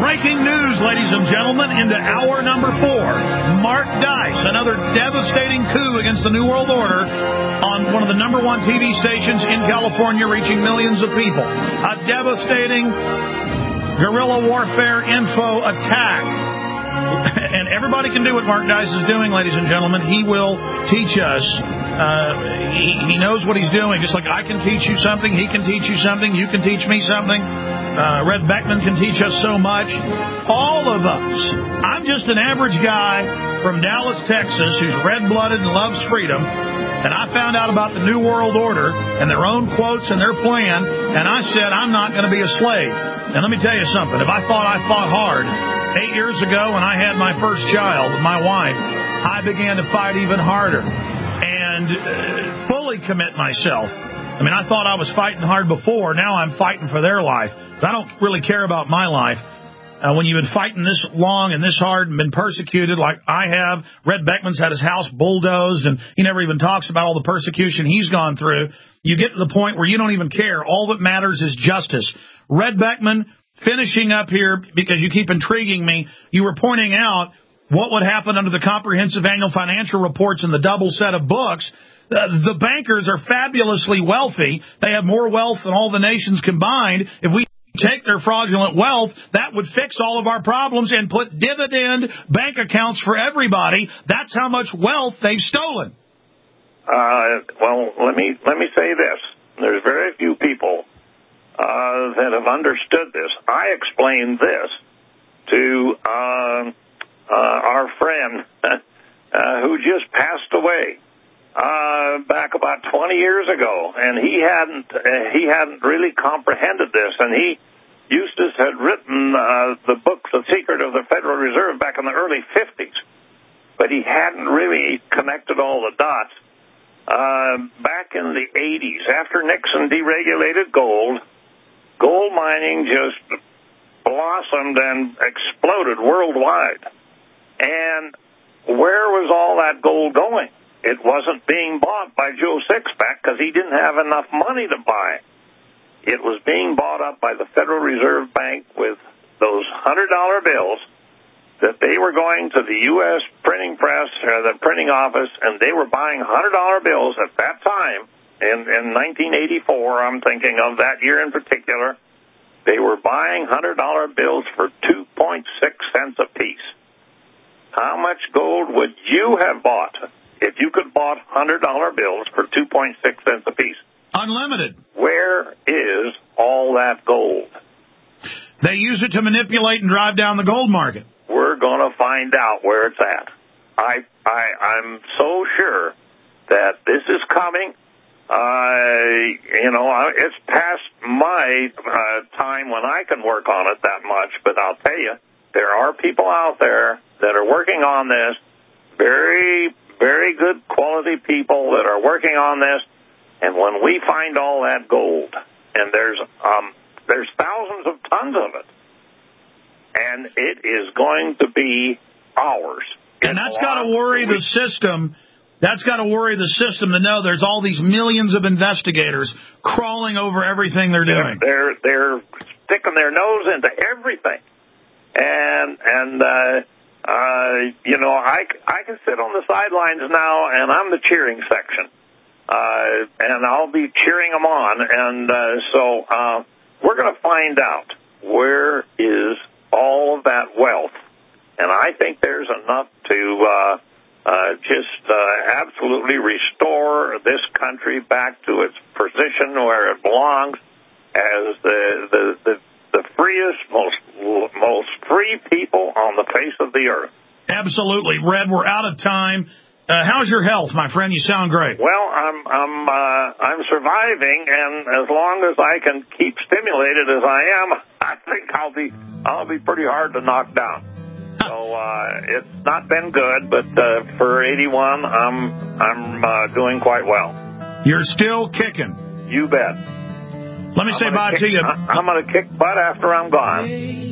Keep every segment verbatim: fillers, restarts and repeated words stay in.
breaking news, ladies and gentlemen, into hour number four. Mark Dice, another devastating coup against the New World Order on one of the number one T V stations in California, reaching millions of people. A devastating guerrilla warfare info attack. And everybody can do what Mark Dice is doing, ladies and gentlemen. He will teach us. Uh, he, he knows what he's doing. Just like I can teach you something, he can teach you something, you can teach me something. Uh, Red Beckman can teach us so much. All of us. I'm just an average guy from Dallas, Texas, who's red-blooded and loves freedom. And I found out about the New World Order and their own quotes and their plan, and I said, I'm not going to be a slave. And let me tell you something. If I thought I fought hard eight years ago when I had my first child with my wife, I began to fight even harder and uh, fully commit myself. I mean, I thought I was fighting hard before. Now I'm fighting for their life. I don't really care about my life. Uh, when you've been fighting this long and this hard and been persecuted like I have, Red Beckman's had his house bulldozed, and he never even talks about all the persecution he's gone through. You get to the point where you don't even care. All that matters is justice. Red Beckman, finishing up here, because you keep intriguing me, you were pointing out what would happen under the comprehensive annual financial reports and the double set of books. Uh, the bankers are fabulously wealthy. They have more wealth than all the nations combined. If we take their fraudulent wealth, that would fix all of our problems and put dividend bank accounts for everybody. That's how much wealth they've stolen. Uh, well, let me let me say this. There's very few people uh, that have understood this. I explained this to uh, uh, our friend uh, who just passed away uh, back about twenty years ago, and he hadn't uh, he hadn't really comprehended this. And he, Eustace, had written uh, the book The Secret of the Federal Reserve back in the early fifties, but he hadn't really connected all the dots. Uh, back in the eighties, after Nixon deregulated gold, gold mining just blossomed and exploded worldwide. And where was all that gold going? It wasn't being bought by Joe Sixpack because he didn't have enough money to buy. It was being bought up by the Federal Reserve Bank with those one hundred dollar bills that they were going to the U S printing press, or the printing office, and they were buying one hundred dollar bills at that time. In, in nineteen eighty-four, I'm thinking of that year in particular, they were buying one hundred dollar bills for two point six cents a piece. How much gold would you have bought if you could bought one hundred dollar bills for two point six cents a piece? Unlimited. Where is all that gold? They use it to manipulate and drive down the gold market. We're going to find out where it's at. I, I, I'm so sure that this is coming. Uh, you know, it's past my uh, time when I can work on it that much, but I'll tell you, there are people out there that are working on this, very, very good quality people that are working on this, and when we find all that gold, and there's um, there's thousands of tons of it, and it is going to be ours. And that's got to worry the system. That's got to worry the system to know there's all these millions of investigators crawling over everything they're doing. They're they're sticking their nose into everything, and and uh, uh, you know I, I can sit on the sidelines now, and I'm the cheering section, uh, and I'll be cheering them on, and uh, so uh, we're going to find out where is all of that wealth, and I think there's enough to uh, uh, just uh, absolutely restore this country back to its position where it belongs as the the, the, the freest, most most free people on the face of the earth. Absolutely, Red. We're out of time. Uh, how's your health, my friend? You sound great. Well, I'm I'm uh, I'm surviving, and as long as I can keep stimulated as I am, I think I'll be I'll be pretty hard to knock down. So uh, it's not been good, but uh, for eighty-one, I'm I'm uh, doing quite well. You're still kicking. You bet. Let me I'm say bye kick, to you. I'm going to kick butt after I'm gone.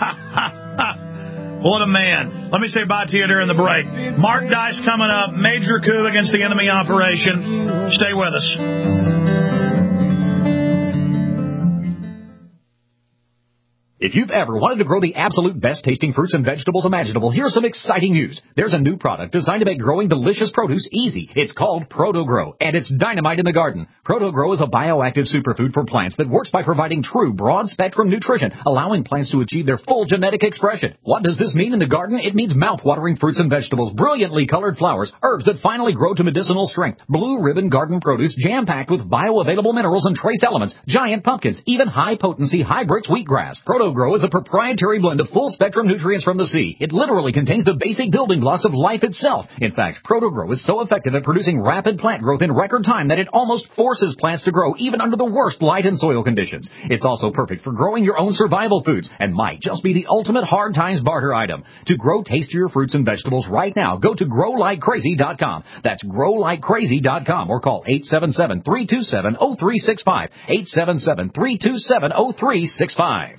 What a man. Let me say bye to you during the break. Mark Dice coming up. Major coup against the enemy operation. Stay with us. If you've ever wanted to grow the absolute best-tasting fruits and vegetables imaginable, here's some exciting news. There's a new product designed to make growing delicious produce easy. It's called ProtoGrow, and it's dynamite in the garden. ProtoGrow is a bioactive superfood for plants that works by providing true broad-spectrum nutrition, allowing plants to achieve their full genetic expression. What does this mean in the garden? It means mouth-watering fruits and vegetables, brilliantly colored flowers, herbs that finally grow to medicinal strength, blue ribbon garden produce jam-packed with bioavailable minerals and trace elements, giant pumpkins, even high-potency high-brix wheatgrass. ProtoGrow is a proprietary blend of full-spectrum nutrients from the sea. It literally contains the basic building blocks of life itself. In fact, ProtoGrow is so effective at producing rapid plant growth in record time that it almost forces plants to grow even under the worst light and soil conditions. It's also perfect for growing your own survival foods and might just be the ultimate hard times barter item. To grow tastier fruits and vegetables right now, go to grow like crazy dot com. That's grow like crazy dot com or call eight seven seven, three two seven, zero three six five, eight seven seven, three two seven, zero three six five.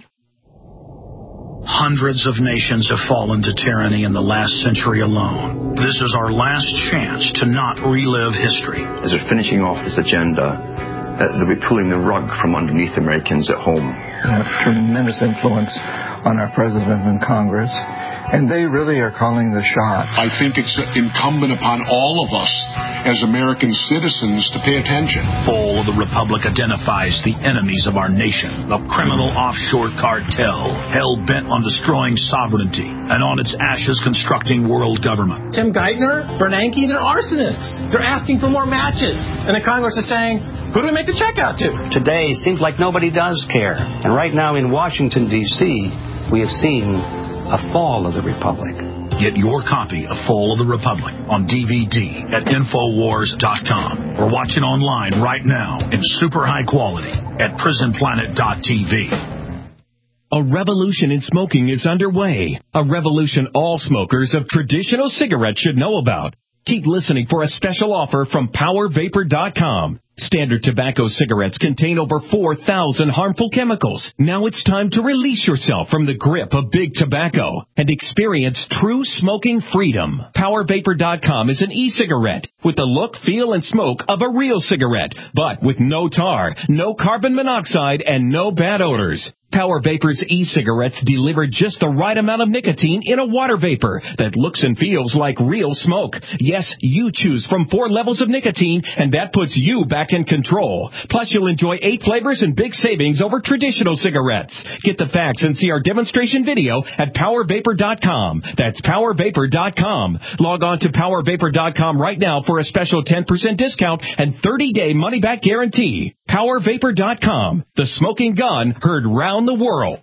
Hundreds of nations have fallen to tyranny in the last century alone. This is our last chance to not relive history. As we're finishing off this agenda, uh, they'll be pulling the rug from underneath Americans at home. They have tremendous influence on our president and Congress, and they really are calling the shots. I think it's incumbent upon all of us as American citizens to pay attention. Fall of the Republic identifies the enemies of our nation, the criminal offshore cartel, hell-bent on destroying sovereignty, and on its ashes constructing world government. Tim Geithner, Bernanke, they're arsonists. They're asking for more matches. And the Congress is saying, who do we make the check out to? Today seems like nobody does care. And right now in Washington, D C, we have seen a fall of the Republic. Get your copy of Fall of the Republic on D V D at Infowars dot com or watch it online right now in super high quality at Prison Planet dot T V. A revolution in smoking is underway. A revolution all smokers of traditional cigarettes should know about. Keep listening for a special offer from Power Vapor dot com. Standard tobacco cigarettes contain over four thousand harmful chemicals. Now it's time to release yourself from the grip of big tobacco and experience true smoking freedom. Power Vapor dot com is an e-cigarette with the look, feel, and smoke of a real cigarette, but with no tar, no carbon monoxide, and no bad odors. Power Vapor's e-cigarettes deliver just the right amount of nicotine in a water vapor that looks and feels like real smoke. Yes, you choose from four levels of nicotine, and that puts you back in control. Plus, you'll enjoy eight flavors and big savings over traditional cigarettes. Get the facts and see our demonstration video at Power Vapor dot com. That's Power Vapor dot com. Log on to Power Vapor dot com right now for a special ten percent discount and thirty-day money-back guarantee. Power Vapor dot com. The smoking gun heard round the world.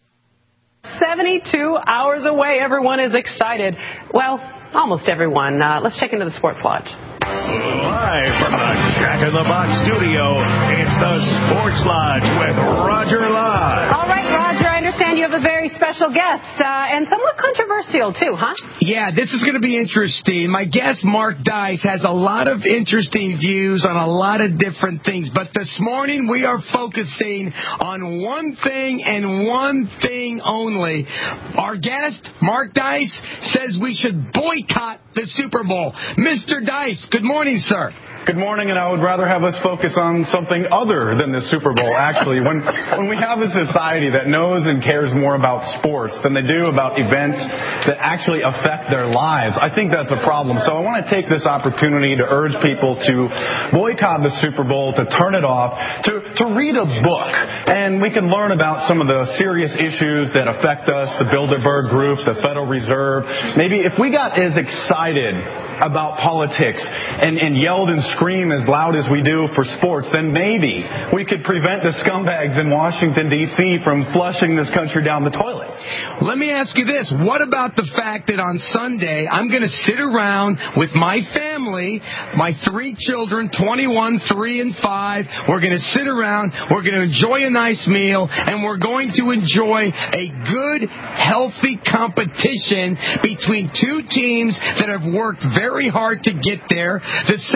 seventy-two hours away. Everyone is excited. Well, almost everyone. Uh, let's check into the Sports Lodge. Live from the Jack in the Box studio, it's the Sports Lodge with Roger Lodge. All right, Roger, I understand you have a very special guest, uh, and somewhat controversial, too, huh? Yeah, this is going to be interesting. My guest, Mark Dice, has a lot of interesting views on a lot of different things, but this morning we are focusing on one thing and one thing only. Our guest, Mark Dice, says we should boycott the Super Bowl. Mister Dice, good morning, sir. Good morning, and I would rather have us focus on something other than the Super Bowl, actually. When when we have a society that knows and cares more about sports than they do about events that actually affect their lives, I think that's a problem. So I want to take this opportunity to urge people to boycott the Super Bowl, to turn it off, to, to read a book, and we can learn about some of the serious issues that affect us, the Bilderberg Group, the Federal Reserve. Maybe if we got as excited about politics and, and yelled and scream as loud as we do for sports, then maybe we could prevent the scumbags in Washington, D C from flushing this country down the toilet. Let me ask you this. What about the fact that on Sunday I'm going to sit around with my family, my three children, twenty-one, three, and five. We're going to sit around, we're going to enjoy a nice meal, and we're going to enjoy a good, healthy competition between two teams that have worked very hard to get there. The Saints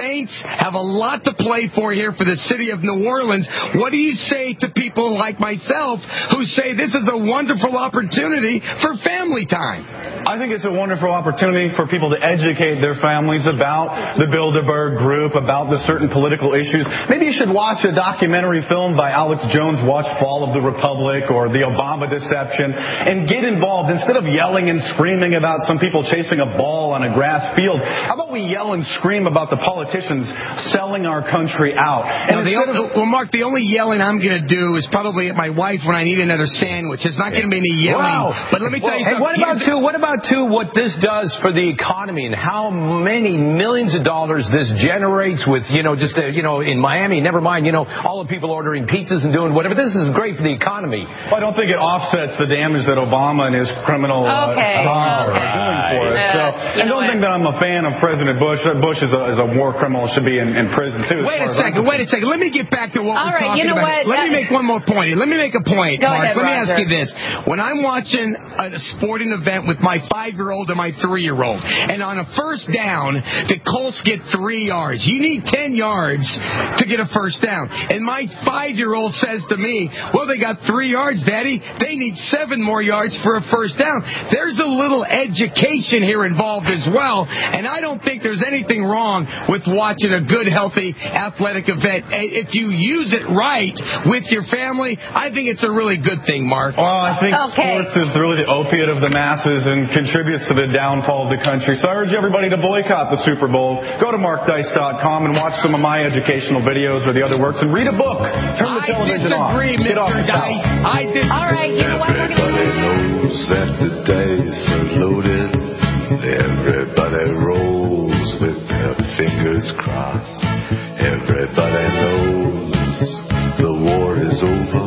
have a lot to play for here for the city of New Orleans. What do you say to people like myself who say this is a wonderful opportunity for family time? I think it's a wonderful opportunity for people to educate their families about the Bilderberg Group, about the certain political issues. Maybe you should watch a documentary film by Alex Jones, watch Fall of the Republic or The Obama Deception, and get involved. Instead of yelling and screaming about some people chasing a ball on a grass field, how about we yell and scream about the politicians selling our country out? And the only, well, Mark, the only yelling I'm going to do is probably at my wife when I need another sandwich. It's not going to be any yelling. Wow. But let me tell well, you hey, something. What about, too, what about, too, what this does for the economy and how many millions of dollars this generates with, you know, just, uh, you know, in Miami, never mind, you know, all the people ordering pizzas and doing whatever. This is great for the economy. Well, I don't think it offsets the damage that Obama and his criminal uh, okay. are okay. doing for us. So, uh, I don't think that I'm a fan of President Bush. Bush is a, is a war criminal, should be in, in prison, too. Wait a second, wait a second. Let me get back to what all we're right, talking you know about. What? Let that... me make one more point. Let me make a point, Go Mark. ahead, Let me Roger. ask you this. When I'm watching a sporting event with my five-year-old and my three-year-old, and on a first down, the Colts get three yards. You need ten yards to get a first down. And my five-year-old says to me, well, they got three yards, Daddy. They need seven more yards for a first down. There's a little education here involved as well, and I don't think there's anything wrong with watching a good, healthy, athletic event. If you use it right with your family, I think it's a really good thing, Mark. Well, I think okay. sports is really the opiate of the masses and contributes to the downfall of the country. So I urge everybody to boycott the Super Bowl. Go to mark dice dot com and watch some of my educational videos or the other works and read a book. Turn the I television off. disagree, Get off Mister the Dice. I disagree. All right, you know what? We're gonna... Everybody knows that the dice are loaded. Everybody rolls with their fingers crossed. Everybody knows the war is over.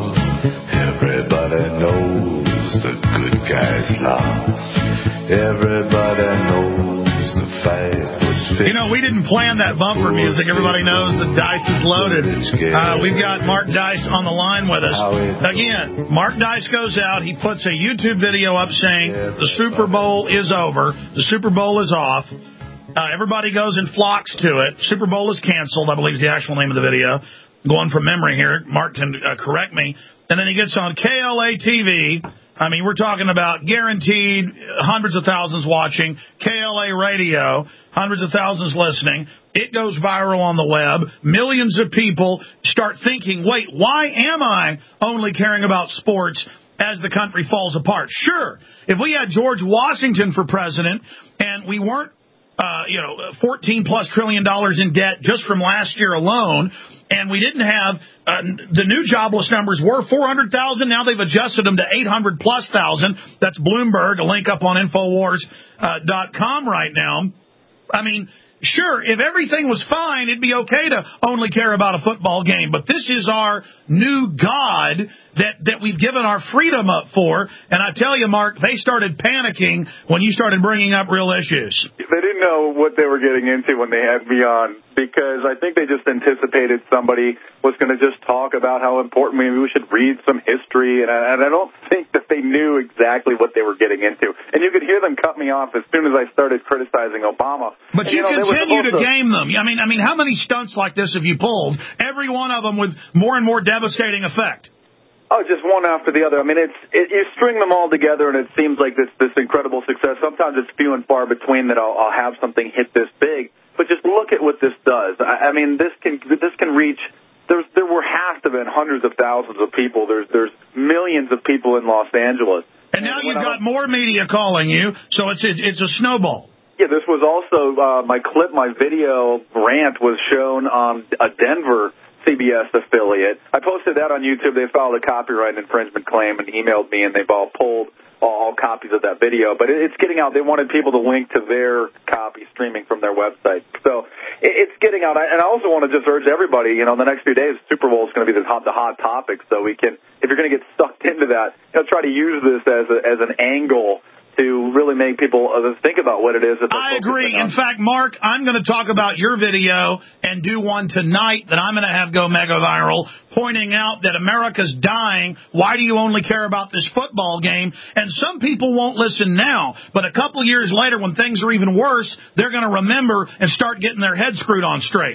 Everybody knows the good guys lost. Everybody knows the fight was fixed. You know, we didn't plan that bumper music. Everybody knows the dice is loaded. Uh, we've got Mark Dice on the line with us. Again, Mark Dice goes out. He puts a YouTube video up saying the Super Bowl is over. The Super Bowl is off. Uh, everybody goes and flocks to it. Super Bowl is canceled, I believe is the actual name of the video. Going from memory here. Mark can uh, correct me. And then he gets on K L A T V. I mean, we're talking about guaranteed hundreds of thousands watching. K L A Radio, hundreds of thousands listening. It goes viral on the web. Millions of people start thinking, wait, why am I only caring about sports as the country falls apart? Sure, if we had George Washington for president and we weren't, uh, you know, fourteen plus trillion dollars in debt just from last year alone, and we didn't have uh, the new jobless numbers were four hundred thousand. Now they've adjusted them to eight hundred plus thousand. That's Bloomberg, a link up on Infowars dot com right now. I mean, sure, if everything was fine, it'd be okay to only care about a football game. But this is our new God that, that we've given our freedom up for. And I tell you, Mark, they started panicking when you started bringing up real issues. They didn't know what they were getting into when they had me on, because I think they just anticipated somebody was going to just talk about how important maybe we should read some history. And I, and I don't think that they knew exactly what they were getting into. And you could hear them cut me off as soon as I started criticizing Obama. But and, you, you know, continue to to game them. I mean, I mean, how many stunts like this have you pulled? Every one of them with more and more devastating effect. Oh, just one after the other. I mean, it's it, you string them all together, and it seems like this this incredible success. Sometimes it's few and far between that I'll, I'll have something hit this big. But just look at what this does. I, I mean, this can this can reach. There's there were have to been hundreds of thousands of people. There's there's millions of people in Los Angeles. And now you've got more media calling you, so it's it's, it's a snowball. Yeah, this was also uh, my clip, my video rant was shown on a Denver C B S affiliate. I posted that on YouTube. They filed a copyright infringement claim and emailed me, and they've all pulled all copies of that video. But it's getting out. They wanted people to link to their copy streaming from their website. So it's getting out. And I also want to just urge everybody, you know, in the next few days, Super Bowl is going to be the hot, the hot topic. So we can, if you're going to get sucked into that, you know, try to use this as a, as an angle to really make people think about what it is. That I agree. In fact, Mark, I'm going to talk about your video and do one tonight that I'm going to have go mega viral, pointing out that America's dying. Why do you only care about this football game? And some people won't listen now, but a couple years later when things are even worse, they're going to remember and start getting their heads screwed on straight.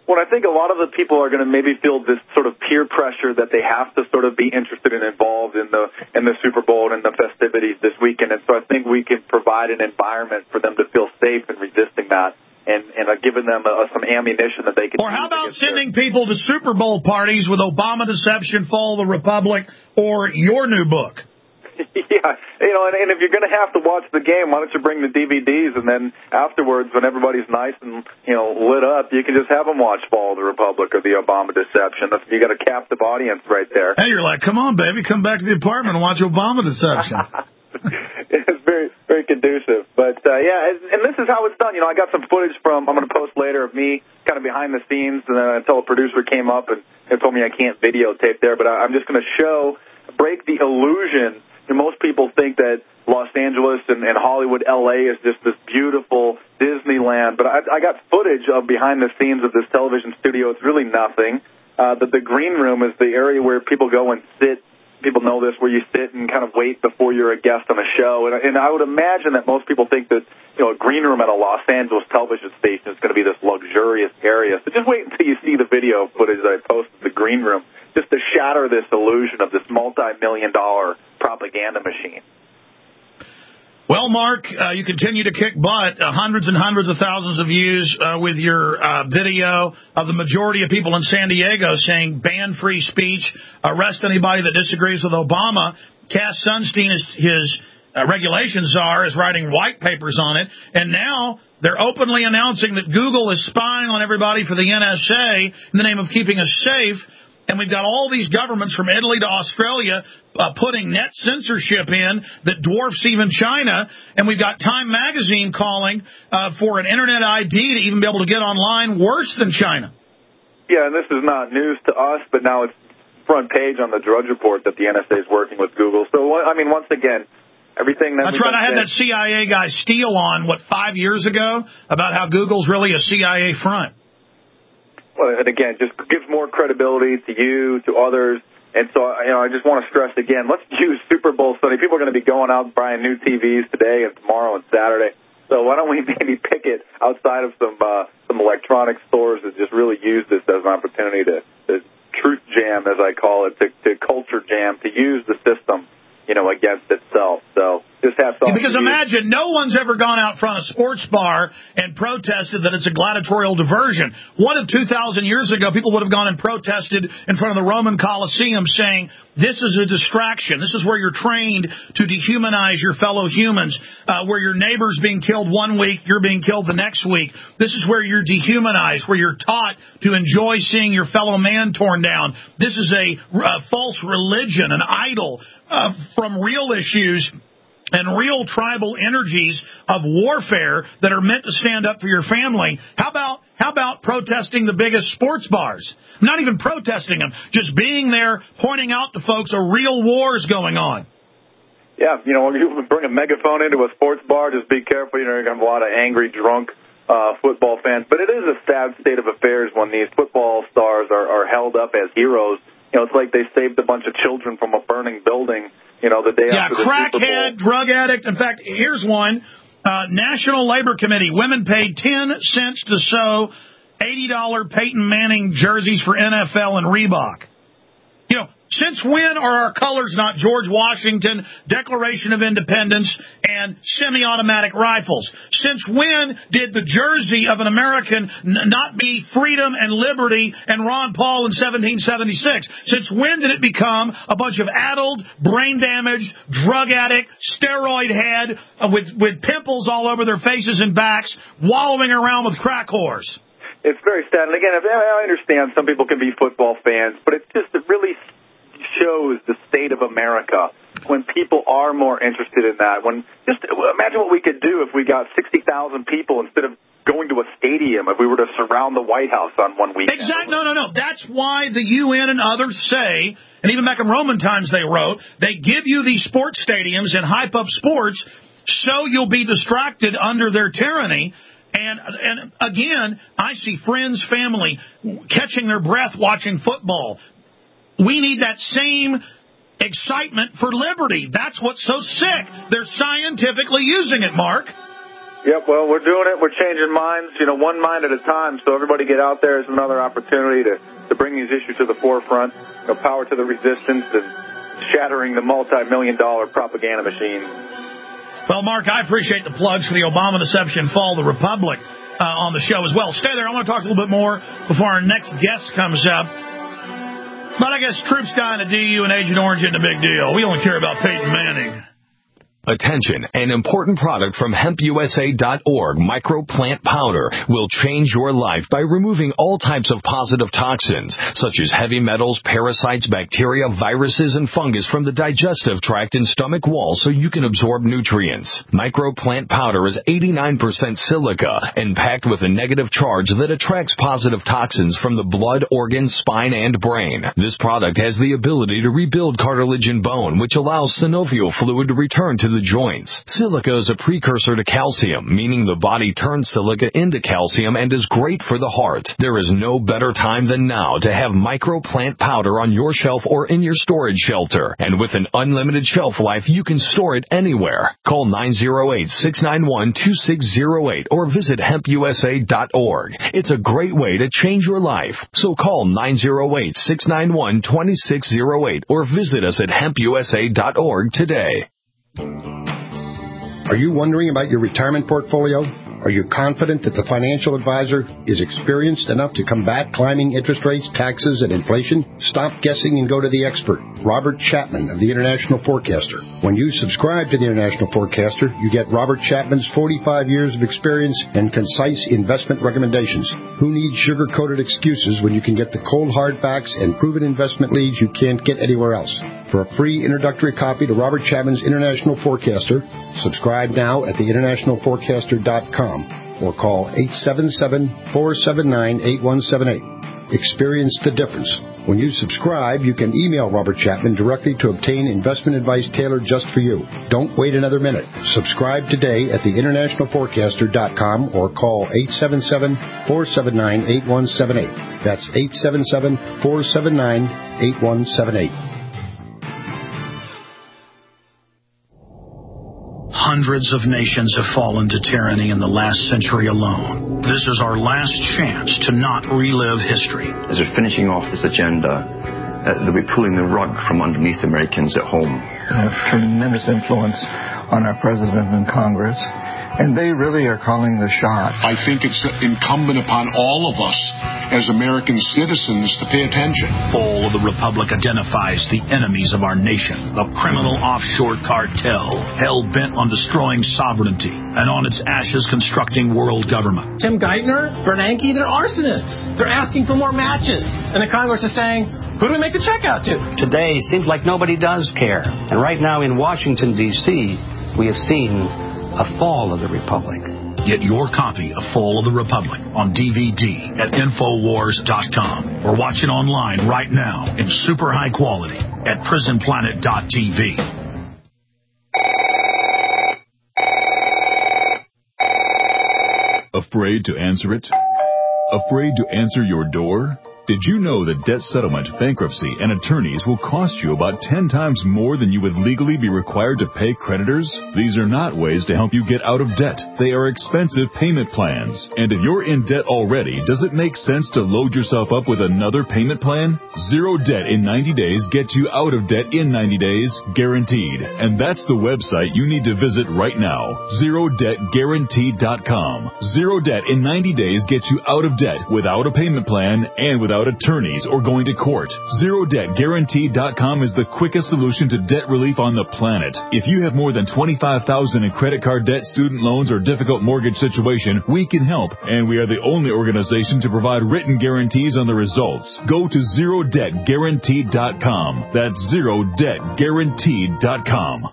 Well, I think a lot of the people are going to maybe feel this sort of peer pressure that they have to sort of be interested and involved in the in the Super Bowl and in the festivities this weekend. And so I think we can provide an environment for them to feel safe in resisting that and, and uh, giving them uh, some ammunition that they can Or how about sending their... people to Super Bowl parties with Obama Deception, Fall of the Republic, or your new book? Yeah, you know, and, and if you're going to have to watch the game, why don't you bring the D V Ds, and then afterwards, when everybody's nice and, you know, lit up, you can just have them watch Fall of the Republic or the Obama Deception. That's, you got a captive audience right there. Hey, you're like, come on, baby, come back to the apartment and watch Obama Deception. It's very, very conducive. But, uh, yeah, and this is how it's done. You know, I got some footage from, I'm going to post later, of me kind of behind the scenes uh, until a producer came up and, and told me I can't videotape there. But I, I'm just going to show, break the illusion. And most people think that Los Angeles and, and Hollywood, L A is just this beautiful Disneyland. But I, I got footage of behind the scenes of this television studio. It's really nothing. Uh, the, the green room is the area where people go and sit. People know this, where you sit and kind of wait before you're a guest on a show. And, and I would imagine that most people think that, you know, a green room at a Los Angeles television station is going to be this luxurious area. So just wait until you see the video footage that I posted, the green room, just to shatter this illusion of this multi-million dollar propaganda machine. Well, Mark, uh, you continue to kick butt, uh, hundreds and hundreds of thousands of views uh, with your uh, video of the majority of people in San Diego saying ban free speech, arrest anybody that disagrees with Obama. Cass Sunstein, is, his uh, regulation czar, is writing white papers on it, and now they're openly announcing that Google is spying on everybody for the N S A in the name of keeping us safe. And we've got all these governments from Italy to Australia uh, putting net censorship in that dwarfs even China. And we've got Time Magazine calling uh, for an Internet I D to even be able to get online, worse than China. Yeah, and this is not news to us, but now it's front page on the Drudge Report that the N S A is working with Google. So, I mean, once again, everything that... That's right. I had that C I A guy Steele on, what, five years ago, about how Google's really a C I A front. Well, and again, just gives more credibility to you, to others. And so, you know, I just want to stress again, let's use Super Bowl Sunday. People are going to be going out and buying new T Vs today and tomorrow and Saturday. So why don't we maybe pick it outside of some uh, some electronic stores and just really use this as an opportunity to, to truth jam, as I call it, to, to culture jam, to use the system, you know, against itself. So just have something. Because imagine, no one's ever gone out front of a sports bar and protested that it's a gladiatorial diversion. One of two thousand years ago, people would have gone and protested in front of the Roman Colosseum saying, this is a distraction. This is where you're trained to dehumanize your fellow humans, uh, where your neighbor's being killed one week, you're being killed the next week. This is where you're dehumanized, where you're taught to enjoy seeing your fellow man torn down. This is a, a false religion, an idol uh, from real issues and real tribal energies of warfare that are meant to stand up for your family. How about how about protesting the biggest sports bars? Not even protesting them, just being there, pointing out to folks a real war is going on. Yeah, you know, when you bring a megaphone into a sports bar, just be careful. You know, you're going to have a lot of angry, drunk uh, football fans. But it is a sad state of affairs when these football stars are, are held up as heroes. You know, it's like they saved a bunch of children from a burning building, you know, the day yeah, after the Super Bowl. Yeah, crackhead, drug addict. In fact, here's one. Uh, National Labor Committee. Women paid ten cents to sew eighty dollars Peyton Manning jerseys for N F L and Reebok. You know, since when are our colors not George Washington, Declaration of Independence, and semi-automatic rifles? Since when did the jersey of an American n- not be freedom and liberty and Ron Paul in seventeen seventy-six? Since when did it become a bunch of addled, brain-damaged, drug addict, steroid head uh, with, with pimples all over their faces and backs, wallowing around with crack whores? It's very sad. And again, I understand some people can be football fans, but it's just, it really shows the state of America when people are more interested in that. When just imagine what we could do if we got sixty thousand people instead of going to a stadium, if we were to surround the White House on one weekend. Exactly. No, no, no. That's why the U N and others say, and even back in Roman times they wrote, they give you these sports stadiums and hype up sports so you'll be distracted under their tyranny. And, and again, I see friends, family catching their breath watching football. We need that same excitement for liberty. That's what's so sick. They're scientifically using it, Mark. Yep, well, we're doing it. We're changing minds, you know, one mind at a time. So everybody get out there. It's another opportunity to, to bring these issues to the forefront. You know, power to the resistance and shattering the multi-million dollar propaganda machine. Well, Mark, I appreciate the plugs for the Obama Deception Fall of the Republic uh, on the show as well. Stay there. I want to talk a little bit more before our next guest comes up. But I guess troops dying at D U and Agent Orange isn't a big deal. We only care about Peyton Manning. Attention, an important product from hemp U S A dot org, microplant powder, will change your life by removing all types of positive toxins, such as heavy metals, parasites, bacteria, viruses, and fungus from the digestive tract and stomach wall so you can absorb nutrients. Microplant powder is eighty-nine percent silica and packed with a negative charge that attracts positive toxins from the blood, organs, spine, and brain. This product has the ability to rebuild cartilage and bone, which allows synovial fluid to return to the joints. Silica is a precursor to calcium, meaning the body turns silica into calcium and is great for the heart. There is no better time than now to have microplant powder on your shelf or in your storage shelter. And with an unlimited shelf life, you can store it anywhere. Call nine oh eight, six nine one, two six oh eight or visit hemp U S A dot org. It's a great way to change your life. So call nine oh eight, six nine one, two six oh eight or visit us at hemp U S A dot org today. Are you wondering about your retirement portfolio? Are you confident that the financial advisor is experienced enough to combat climbing interest rates, taxes, and inflation? Stop guessing and go to the expert, Robert Chapman of the International Forecaster. When you subscribe to the International Forecaster, you get Robert Chapman's forty-five years of experience and concise investment recommendations. Who needs sugar-coated excuses when you can get the cold hard facts and proven investment leads you can't get anywhere else? For a free introductory copy to Robert Chapman's International Forecaster, subscribe now at the international forecaster dot com or call eight seven seven, four seven nine, eight one seven eight. Experience the difference. When you subscribe, you can email Robert Chapman directly to obtain investment advice tailored just for you. Don't wait another minute. Subscribe today at the international forecaster dot com or call eight seven seven, four seven nine, eight one seven eight. That's eight seven seven, four seven nine, eight one seven eight. Hundreds of nations have fallen to tyranny in the last century alone. This is our last chance to not relive history. As we're finishing off this agenda, uh, they'll be pulling the rug from underneath Americans at home. They have tremendous influence on our president and Congress, and they really are calling the shots. I think it's incumbent upon all of us as American citizens to pay attention. Fall of the Republic identifies the enemies of our nation, the criminal offshore cartel, hell-bent on destroying sovereignty, and on its ashes constructing world government. Tim Geithner, Bernanke, they're arsonists. They're asking for more matches. And the Congress is saying, who do we make the check out to? Today seems like nobody does care. And right now in Washington, D C, we have seen a fall of the Republic. Get your copy of Fall of the Republic on D V D at infowars dot com or watch it online right now in super high quality at prison planet dot t v. Afraid to answer it? Afraid to answer your door? Did you know that debt settlement, bankruptcy, and attorneys will cost you about ten times more than you would legally be required to pay creditors? These are not ways to help you get out of debt. They are expensive payment plans. And if you're in debt already, does it make sense to load yourself up with another payment plan? Zero Debt in ninety days gets you out of debt in ninety days, guaranteed. And that's the website you need to visit right now, zero debt guaranteed dot com. Zero Debt in ninety days gets you out of debt without a payment plan and without attorneys or going to court. Zero Debt Guaranteed dot com is the quickest solution to debt relief on the planet. If you have more than twenty-five thousand dollars in credit card debt, student loans, or difficult mortgage situation, we can help, and we are the only organization to provide written guarantees on the results. Go to Zero Debt Guaranteed dot com. That's Zero Debt Guaranteed dot com.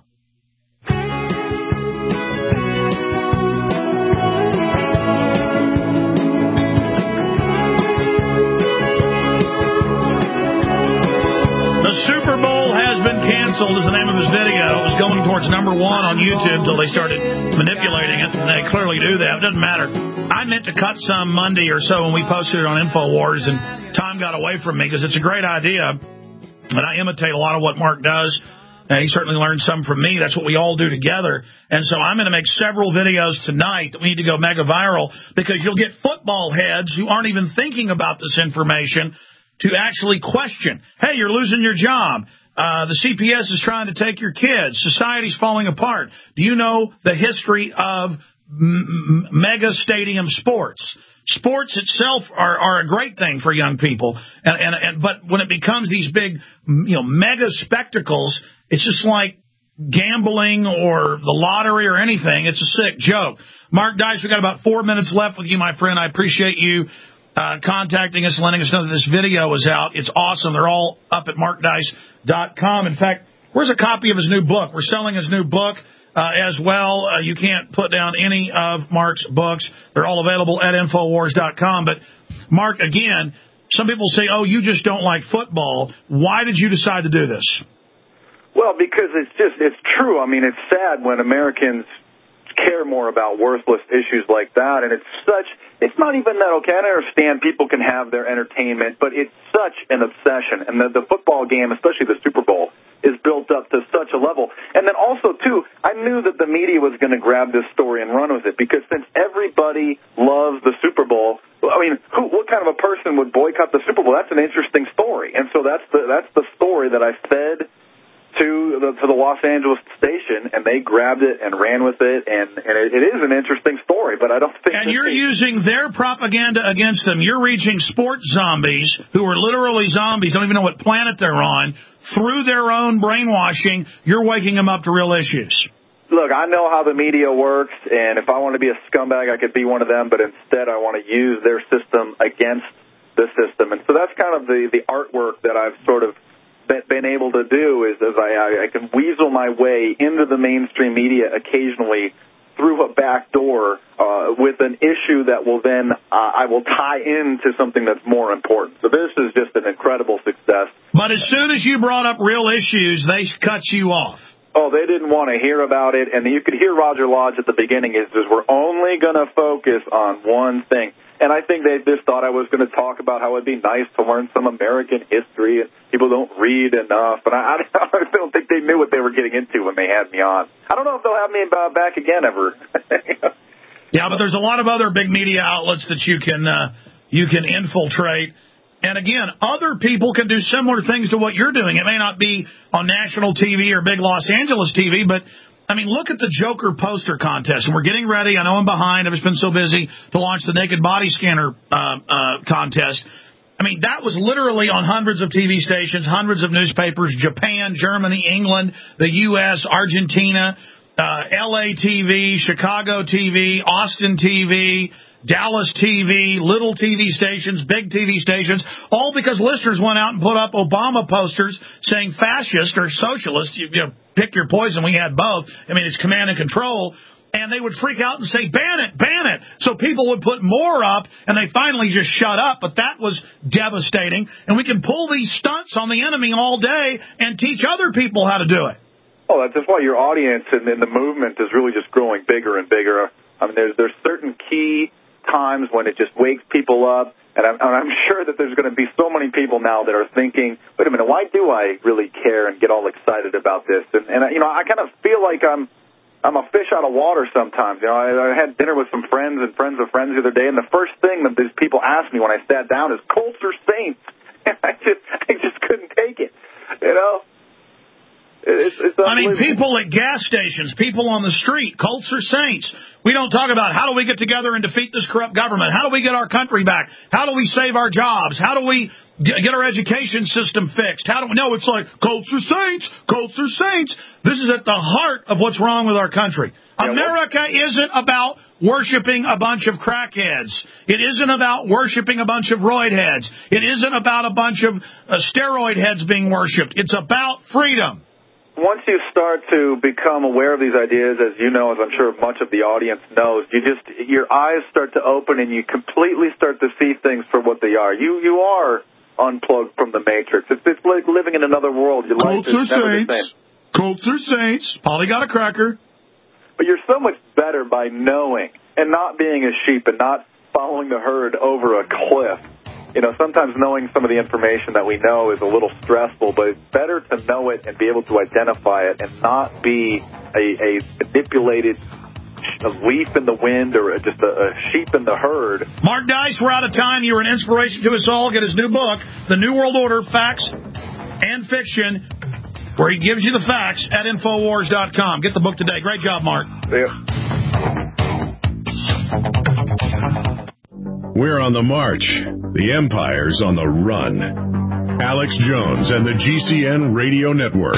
Canceled is the name of his video. It was going towards number one on YouTube until they started manipulating it, and they clearly do that. It doesn't matter. I meant to cut some Monday or so when we posted it on InfoWars, and time got away from me because it's a great idea, and I imitate a lot of what Mark does. Uh, he certainly learned some from me. That's what we all do together. And so I'm going to make several videos tonight that we need to go mega viral, because you'll get football heads who aren't even thinking about this information to actually question, hey, you're losing your job. Uh, the C P S is trying to take your kids. Society's falling apart. Do you know the history of m- mega stadium sports? Sports itself are, are a great thing for young people, and, and, and but when it becomes these big, you know, mega spectacles, it's just like gambling or the lottery or anything. It's a sick joke. Mark Dice, we got about four minutes left with you, my friend. I appreciate you uh, contacting us, letting us know that this video is out. It's awesome. They're all up at mark dice dot com. In fact, where's a copy of his new book? We're selling his new book. Uh, as well, uh, you can't put down any of Mark's books. They're all available at infowars dot com. But, Mark, again, some people say, oh, you just don't like football. Why did you decide to do this? Well, because it's just, it's true. I mean, it's sad when Americans care more about worthless issues like that. And it's such, it's not even that, okay, I understand people can have their entertainment, but it's such an obsession. And the, the football game, especially the Super Bowl, is built up to such a level. And then also, too, I knew that the media was going to grab this story and run with it, because since everybody loves the Super Bowl, I mean, who, what kind of a person would boycott the Super Bowl? That's an interesting story. And so that's the, that's the story that I fed to the, to the Los Angeles station, and they grabbed it and ran with it, and, and it, it is an interesting story, but I don't think... And you're they, using their propaganda against them. You're reaching sports zombies, who are literally zombies, don't even know what planet they're on. Through their own brainwashing, you're waking them up to real issues. Look, I know how the media works, and if I want to be a scumbag, I could be one of them, but instead I want to use their system against the system. And so that's kind of the, the artwork that I've sort of been able to do, is as I, I can weasel my way into the mainstream media occasionally through a back door uh, with an issue that will then uh, I will tie into something that's more important. So this is just an incredible success. But as soon as you brought up real issues, they cut you off. Oh, they didn't want to hear about it, and you could hear Roger Lodge at the beginning is, is we're only going to focus on one thing. And I think they just thought I was going to talk about how it'd be nice to learn some American history, and people don't read enough. And I, I don't think they knew what they were getting into when they had me on. I don't know if they'll have me back again ever. Yeah, but there's a lot of other big media outlets that you can uh, you can infiltrate. And again, other people can do similar things to what you're doing. It may not be on national T V or big Los Angeles T V, but I mean, look at the Joker poster contest. And we're getting ready. I know I'm behind. I've just been so busy to launch the Naked Body Scanner uh, uh, contest. I mean, that was literally on hundreds of T V stations, hundreds of newspapers, Japan, Germany, England, the U S, Argentina, uh, L A T V, Chicago T V, Austin T V, Dallas T V, little T V stations, big T V stations, all because listeners went out and put up Obama posters saying fascist or socialist. You, you know, pick your poison. We had both. I mean, it's command and control. And they would freak out and say, ban it, ban it. So people would put more up, and they finally just shut up. But that was devastating. And we can pull these stunts on the enemy all day and teach other people how to do it. Oh, that's just why your audience and, and the movement is really just growing bigger and bigger. I mean, there's there's certain key times when it just wakes people up, and I'm, and I'm sure that there's going to be so many people now that are thinking, wait a minute, why do I really care and get all excited about this? And, and you know, I kind of feel like I'm I'm a fish out of water sometimes. You know, I, I had dinner with some friends and friends of friends the other day, and the first thing that these people asked me when I sat down is Colts or Saints, and I just I just couldn't take it, you know. It's, it's I mean, people at gas stations, people on the street, Colts or Saints. We don't talk about how do we get together and defeat this corrupt government? How do we get our country back? How do we save our jobs? How do we get our education system fixed? How do we know? It's like Colts or Saints, Colts or Saints. This is at the heart of what's wrong with our country. Yeah, America isn't about worshiping a bunch of crackheads. It isn't about worshiping a bunch of roid heads. It isn't about a bunch of uh, steroid heads being worshipped. It's about freedom. Once you start to become aware of these ideas, as you know, as I'm sure much of the audience knows, you just your eyes start to open and you completely start to see things for what they are. You you are unplugged from the matrix. It's, it's like living in another world. Your life is never the same. Colts or Saints. Polly got a cracker. But you're so much better by knowing and not being a sheep and not following the herd over a cliff. you know, sometimes knowing some of the information that we know is a little stressful, but it's better to know it and be able to identify it and not be a, a manipulated a leaf in the wind or just a, a sheep in the herd. Mark Dice, we're out of time. You were an inspiration to us all. Get his new book, The New World Order, Facts and Fiction, where he gives you the facts at Infowars dot com. Get the book today. Great job, Mark. See ya. We're on the march. The Empire's on the run. Alex Jones and the G C N Radio Network.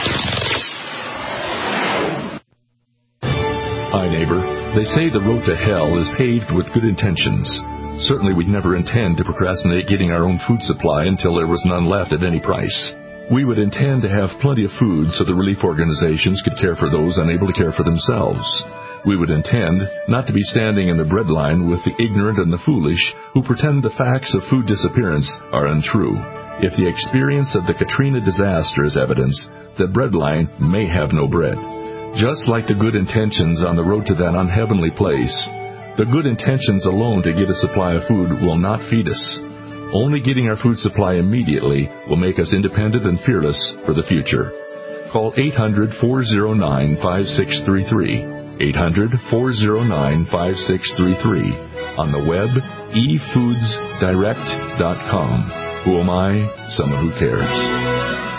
Hi, neighbor. They say the road to hell is paved with good intentions. Certainly we'd never intend to procrastinate getting our own food supply until there was none left at any price. We would intend to have plenty of food so the relief organizations could care for those unable to care for themselves. We would intend not to be standing in the bread line with the ignorant and the foolish who pretend the facts of food disappearance are untrue. If the experience of the Katrina disaster is evidence, the bread line may have no bread. Just like the good intentions on the road to that unheavenly place, the good intentions alone to get a supply of food will not feed us. Only getting our food supply immediately will make us independent and fearless for the future. Call eight hundred, four oh nine, five six three three. eight hundred, four oh nine, five six three three. On the web, e foods direct dot com. Who am I? Someone who cares.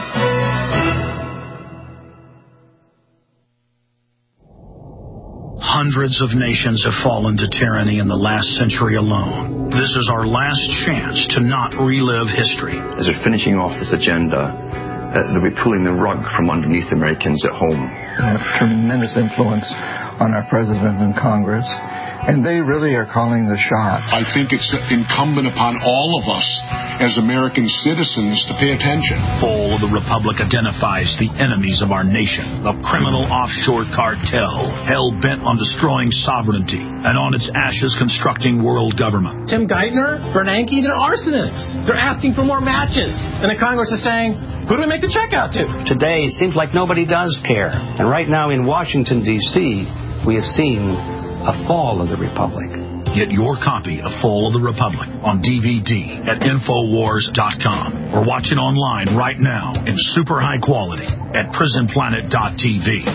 Hundreds of nations have fallen to tyranny in the last century alone. This is our last chance to not relive history. As they're finishing off this agenda, uh, they'll be pulling the rug from underneath Americans at home. They have tremendous influence on our president and Congress, and they really are calling the shots. I think it's incumbent upon all of us as American citizens to pay attention. Fall of the Republic identifies the enemies of our nation, the criminal offshore cartel, hell-bent on destroying sovereignty, and on its ashes constructing world government. Tim Geithner, Bernanke, they're arsonists. They're asking for more matches. And the Congress is saying, who do we make the check out to? Today, it seems like nobody does care. And right now in Washington, D C, we have seen a fall of the Republic. Get your copy of Fall of the Republic on D V D at Infowars dot com or watch it online right now in super high quality at Prison Planet dot T V.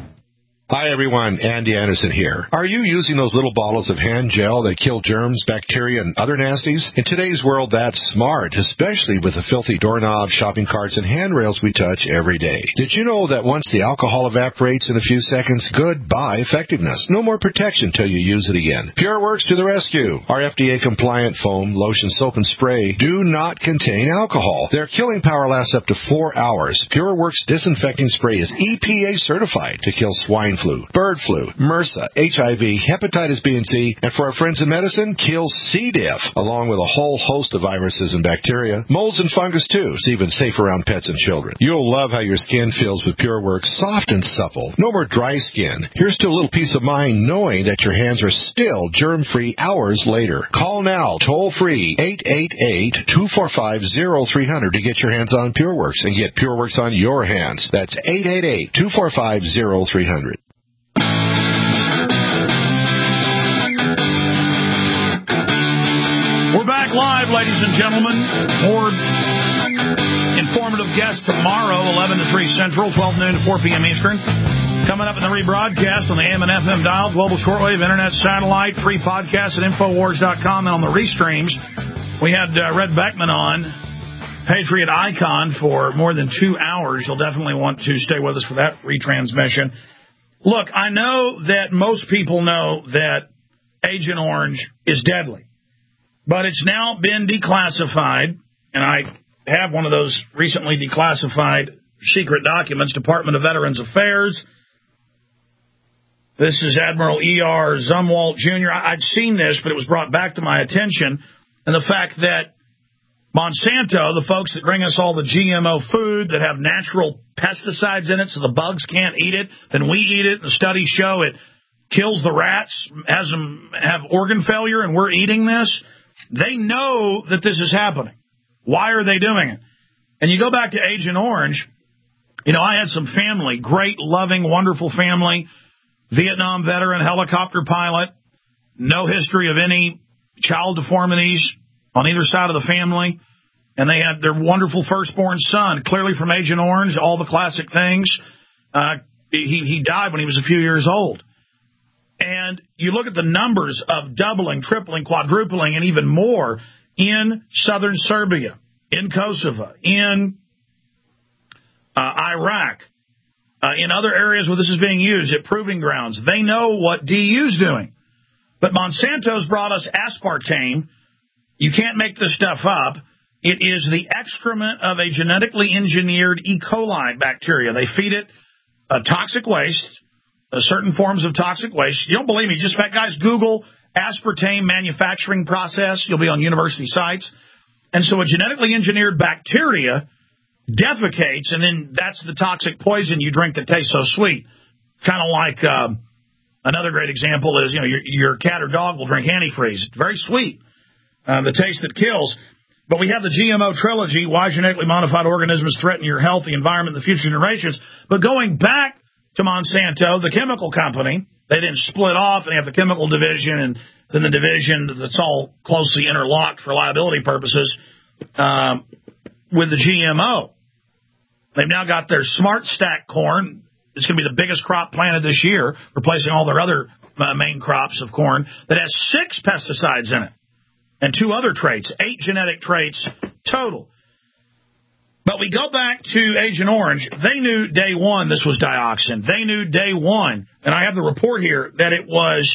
Hi, everyone. Andy Anderson here. Are you using those little bottles of hand gel that kill germs, bacteria, and other nasties? In today's world, that's smart, especially with the filthy doorknobs, shopping carts, and handrails we touch every day. Did you know that once the alcohol evaporates in a few seconds, goodbye effectiveness? No more protection till you use it again. PureWorks to the rescue. Our F D A-compliant foam, lotion, soap, and spray do not contain alcohol. Their killing power lasts up to four hours. PureWorks disinfecting spray is E P A certified to kill swine flu, bird flu, MRSA, H I V, hepatitis B and C, and for our friends in medicine, kills C. diff, along with a whole host of viruses and bacteria, molds and fungus too. It's even safe around pets and children. You'll love how your skin feels with PureWorks, soft and supple. No more dry skin. Here's to a little peace of mind knowing that your hands are still germ-free hours later. Call now, toll-free, eight eight eight, two four five, zero three zero zero to get your hands on PureWorks and get PureWorks on your hands. That's eight eight eight, two four five, zero three zero zero. We're back live, ladies and gentlemen. More informative guests tomorrow, eleven to three Central, twelve noon to four p.m. Eastern. Coming up in the rebroadcast on the A M and F M dial, global shortwave, internet, satellite, free podcast at Infowars dot com. And on the restreams, we had uh, Red Beckman on, Patriot Icon, for more than two hours. You'll definitely want to stay with us for that retransmission. Look, I know that most people know that Agent Orange is deadly. But it's now been declassified, and I have one of those recently declassified secret documents, Department of Veterans Affairs. This is Admiral E R Zumwalt Junior I'd seen this, but it was brought back to my attention, and the fact that Monsanto, the folks that bring us all the G M O food that have natural pesticides in it so the bugs can't eat it, then we eat it, and the studies show it kills the rats, has them have organ failure, and we're eating this. They know that this is happening. Why are they doing it? And you go back to Agent Orange. You know, I had some family, great, loving, wonderful family, Vietnam veteran, helicopter pilot, no history of any child deformities, on either side of the family, and they had their wonderful firstborn son, clearly from Agent Orange, all the classic things. Uh, he, he died when he was a few years old. And you look at the numbers of doubling, tripling, quadrupling, and even more in southern Serbia, in Kosovo, in uh, Iraq, uh, in other areas where this is being used, at proving grounds. They know what D U's doing. But Monsanto's brought us aspartame. You can't make this stuff up. It is the excrement of a genetically engineered E. coli bacteria. They feed it uh, toxic waste, uh, certain forms of toxic waste. You don't believe me? Just fact, guys, Google aspartame manufacturing process. You'll be on university sites. And so a genetically engineered bacteria defecates, and then that's the toxic poison you drink that tastes so sweet. Kind of like um, another great example is, you know, your, your cat or dog will drink antifreeze. It's very sweet, uh, the taste that kills. But we have the G M O trilogy, why genetically modified organisms threaten your health, the environment, and the future generations. But going back to Monsanto, the chemical company, they didn't split off, and they have the chemical division and then the division that's all closely interlocked for liability purposes um, with the G M O. They've now got their Smart Stack corn. It's going to be the biggest crop planted this year, replacing all their other uh, main crops of corn, that has six pesticides in it. And two other traits, eight genetic traits total. But we go back to Agent Orange. They knew day one this was dioxin. They knew day one, and I have the report here, that it was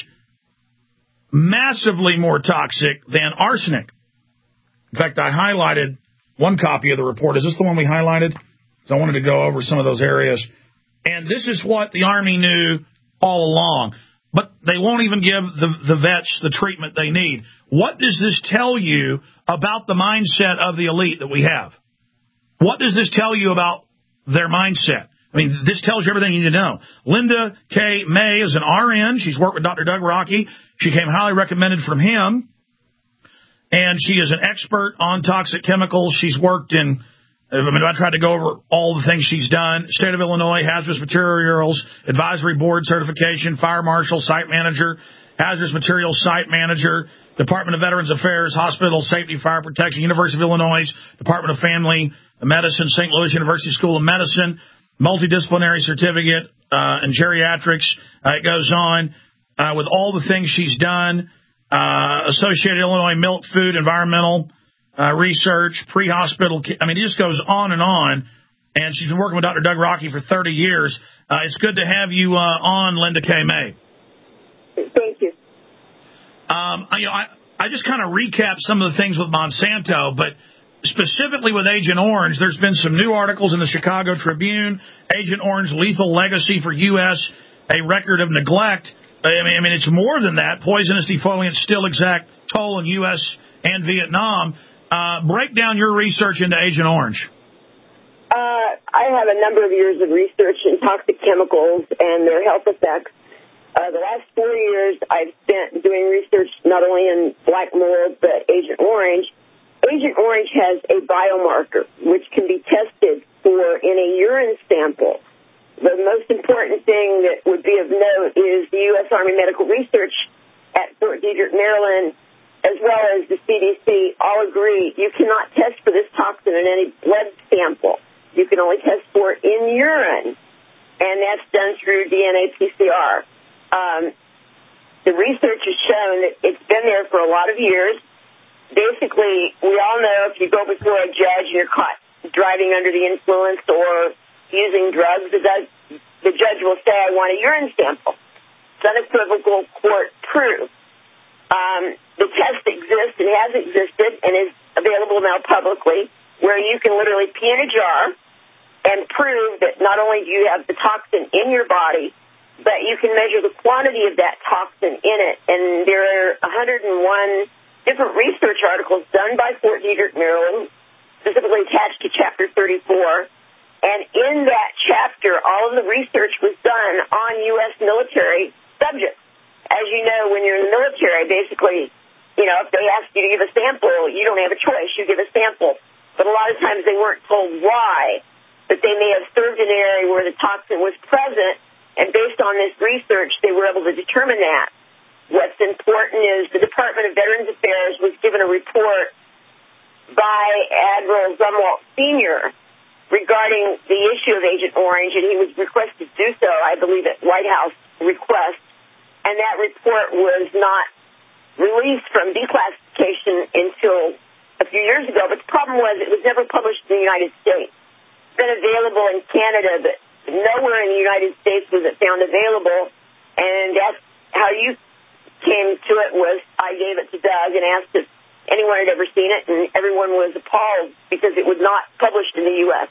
massively more toxic than arsenic. In fact, I highlighted one copy of the report. Is this the one we highlighted? So I wanted to go over some of those areas. And this is what the Army knew all along. But they won't even give the, the vets the treatment they need. What does this tell you about the mindset of the elite that we have? What does this tell you about their mindset? I mean, this tells you everything you need to know. Linda K. May is an R N. She's worked with Doctor Doug Rocky. She came highly recommended from him. And she is an expert on toxic chemicals. She's worked in, I mean, I tried to go over all the things she's done. State of Illinois, Hazardous Materials Advisory Board certification, Fire Marshal, Site Manager, Hazardous Materials Site Manager, Department of Veterans Affairs, Hospital Safety, Fire Protection, University of Illinois, Department of Family Medicine, Saint Louis University School of Medicine, Multidisciplinary Certificate uh, in Geriatrics. Uh, it goes on uh, with all the things she's done. Uh, Associated Illinois Milk, Food, Environmental uh, Research, pre-hospital. I mean, it just goes on and on. And she's been working with Doctor Doug Rocky for thirty years. Uh, it's good to have you uh, on, Linda K. May. Thank you. Um, you know, I, I just kind of recapped some of the things with Monsanto, but specifically with Agent Orange, there's been some new articles in the Chicago Tribune. Agent Orange, lethal legacy for U S, a record of neglect. I mean, I mean, it's more than that. Poisonous defoliant still exact toll in U S and Vietnam. Uh, break down your research into Agent Orange. Uh, I have a number of years of research in toxic chemicals and their health effects. Uh, the last four years I've spent doing research not only in black mold, but Agent Orange. Agent Orange has a biomarker which can be tested for in a urine sample. The most important thing that would be of note is the U S Army Medical Research at Fort Detrick, Maryland, as well as the C D C, all agree you cannot test for this toxin in any blood sample. You can only test for it in urine, and that's done through D N A P C R. Um, the research has shown that it's been there for a lot of years. Basically, we all know if you go before a judge and you're caught driving under the influence or using drugs, the, does, the judge will say, I want a urine sample. It's unequivocal, court proof. Um, the test exists and has existed and is available now publicly, where you can literally pee in a jar and prove that not only do you have the toxin in your body, but you can measure the quantity of that toxin in it. And there are one hundred one different research articles done by Fort Detrick, Maryland, specifically attached to Chapter thirty-four. And in that chapter, all of the research was done on U S military subjects. As you know, when you're in the military, basically, you know, if they ask you to give a sample, you don't have a choice. You give a sample. But a lot of times they weren't told why, but they may have served in an area where the toxin was present, and based on this research, they were able to determine that. What's important is the Department of Veterans Affairs was given a report by Admiral Zumwalt Senior regarding the issue of Agent Orange, and he was requested to do so, I believe, at White House request, and that report was not released from declassification until a few years ago, but the problem was it was never published in the United States. It's been available in Canada, but nowhere in the United States was it found available, and that's how you came to it. Was I gave it to Doug and asked if anyone had ever seen it, and everyone was appalled because it was not published in the U S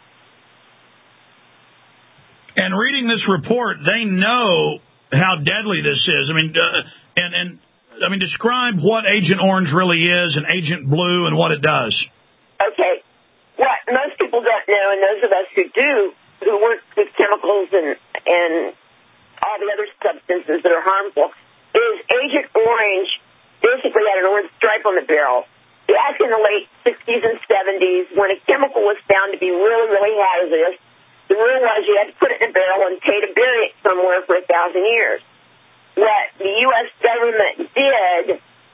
And reading this report, they know how deadly this is. I mean, uh, and and I mean, describe what Agent Orange really is and Agent Blue and what it does. Okay, what most people don't know, and those of us who do, who work with chemicals and and all the other substances that are harmful, is Agent Orange basically had an orange stripe on the barrel. Back in the late sixties and seventies, when a chemical was found to be really, really hazardous, the rule was you had to put it in a barrel and pay to bury it somewhere for a thousand years. What the U S government did,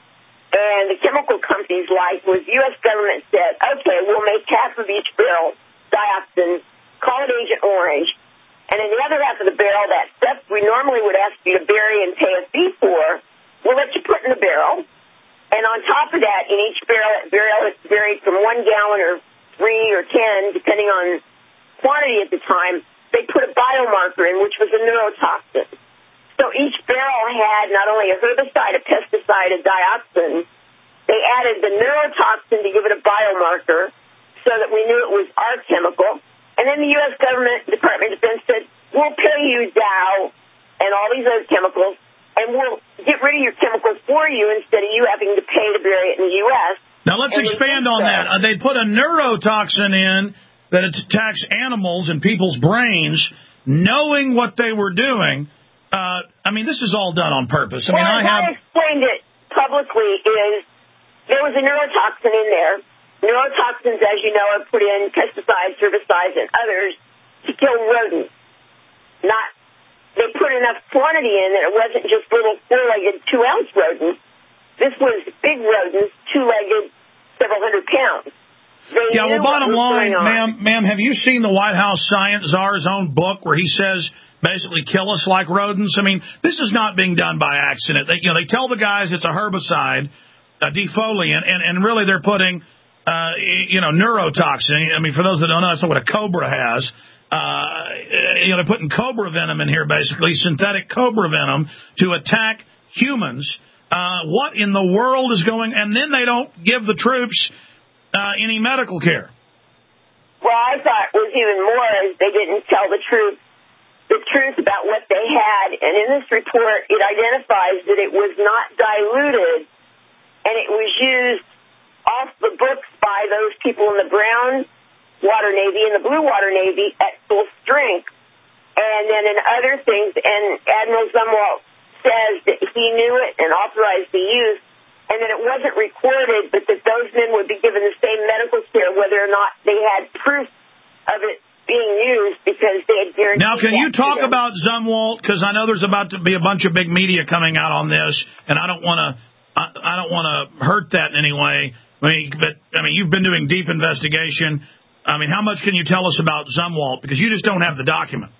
and the chemical companies liked, was the U S government said, okay, we'll make half of each barrel dioxin, call it Agent Orange, and in the other half of the barrel, that stuff we normally would ask you to bury and pay a fee for, we'll let you put in the barrel. And on top of that, in each barrel, barrel it's buried from one gallon or three or ten, depending on quantity at the time, they put a biomarker in, which was a neurotoxin. So each barrel had not only a herbicide, a pesticide, a dioxin. They added the neurotoxin to give it a biomarker so that we knew it was our chemical. And then the U S government, Department of Defense, said, we'll pay you Dow and all these other chemicals, and we'll get rid of your chemicals for you instead of you having to pay to bury it in the U S Now, let's and expand on that. Uh, they put a neurotoxin in that attacks animals and people's brains, knowing what they were doing. Uh, I mean, this is all done on purpose. I well, mean, I have... I explained it publicly is there was a neurotoxin in there. Neurotoxins, as you know, are put in pesticides, herbicides, and others to kill rodents. Not, they put enough quantity in that it wasn't just little four-legged, two-ounce rodents. This was big rodents, two-legged, several hundred pounds. They yeah, well, bottom line, ma'am, ma'am, have you seen the White House Science Czar's own book where he says basically kill us like rodents? I mean, this is not being done by accident. They, you know, they tell the guys it's a herbicide, a defoliant, and, and really they're putting, uh, you know, neurotoxin. I mean, for those that don't know, that's what a cobra has. Uh, you know, they're putting cobra venom in here, basically, synthetic cobra venom to attack humans. Uh, what in the world is going, and then they don't give the troops Uh, any medical care? Well, I thought was even more is they didn't tell the truth, the truth about what they had. And in this report, it identifies that it was not diluted, and it was used off the books by those people in the brown water Navy and the blue water Navy at full strength. And then in other things, and Admiral Zumwalt says that he knew it and authorized the use, and that it wasn't recorded, but that those men would be given the same medical care whether or not they had proof of it being used because they had guaranteed. Now, can you talk about Zumwalt? Because I know there's about to be a bunch of big media coming out on this, and I don't want to. I, I don't want to hurt that in any way. I mean, but I mean, you've been doing deep investigation. I mean, how much can you tell us about Zumwalt? Because you just don't have the document.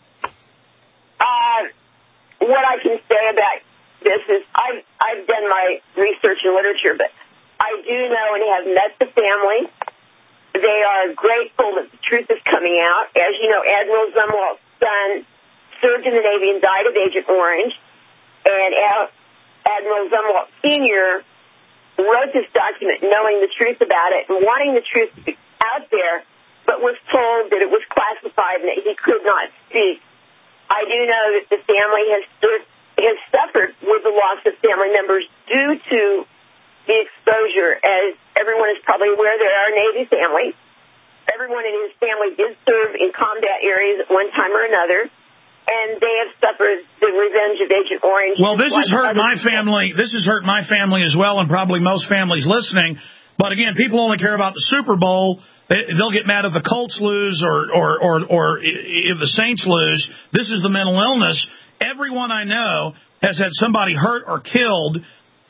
Uh, what I can say about this is I've, I've done my research and literature, but I do know and have met the family. They are grateful that the truth is coming out. As you know, Admiral Zumwalt's son served in the Navy and died of Agent Orange, and Admiral Zumwalt Senior wrote this document knowing the truth about it and wanting the truth to be out there, but was told that it was classified and that he could not speak. I do know that the family has stood has suffered with the loss of family members due to the exposure. As everyone is probably aware, there are Navy families. Everyone in his family did serve in combat areas at one time or another, and they have suffered the revenge of Agent Orange. Well, this has hurt my family. This has hurt my family as well, and probably most families listening. But again, people only care about the Super Bowl. They, they'll get mad if the Colts lose or, or, or, or if the Saints lose. This is the mental illness. Everyone I know has had somebody hurt or killed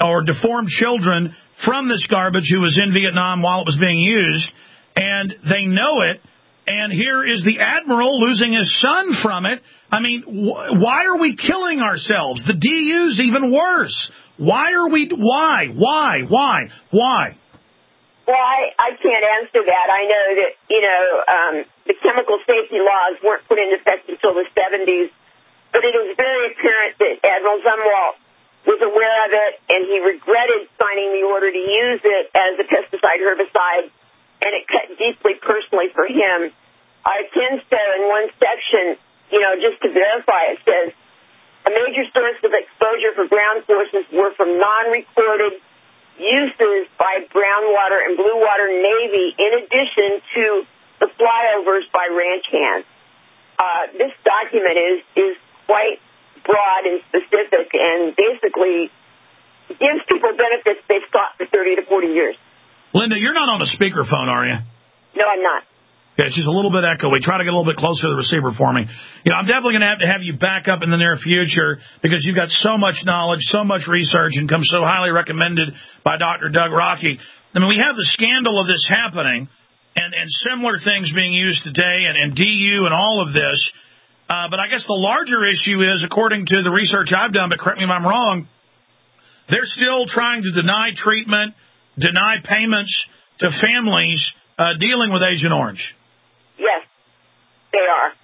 or deformed children from this garbage who was in Vietnam while it was being used, and they know it. And here is the admiral losing his son from it. I mean, wh- why are we killing ourselves? The D U's even worse. Why are we? Why? Why? Why? Why? Well, I, I can't answer that. I know that, you know, um, the chemical safety laws weren't put into effect until the seventies, but it is very apparent that Admiral Zumwalt was aware of it, and he regretted signing the order to use it as a pesticide herbicide, and it cut deeply personally for him. Our Kinsto in one section, you know, just to verify, it says, a major source of exposure for ground forces were from non-recorded uses by brown water and blue water Navy, in addition to the flyovers by ranch hands. Uh, this document is, is quite broad and specific and basically gives people benefits they've sought for thirty to forty years. Linda, you're not on a speakerphone, are you? No, I'm not. Yeah, it's just a little bit echoey. Try to get a little bit closer to the receiver for me. You know, I'm definitely going to have to have you back up in the near future because you've got so much knowledge, so much research, and come so highly recommended by Doctor Doug Rockey. I mean, we have the scandal of this happening and, and similar things being used today and, and D U and all of this. Uh, but I guess the larger issue is, according to the research I've done, but correct me if I'm wrong, they're still trying to deny treatment, deny payments to families uh, dealing with Agent Orange. Yes, they are.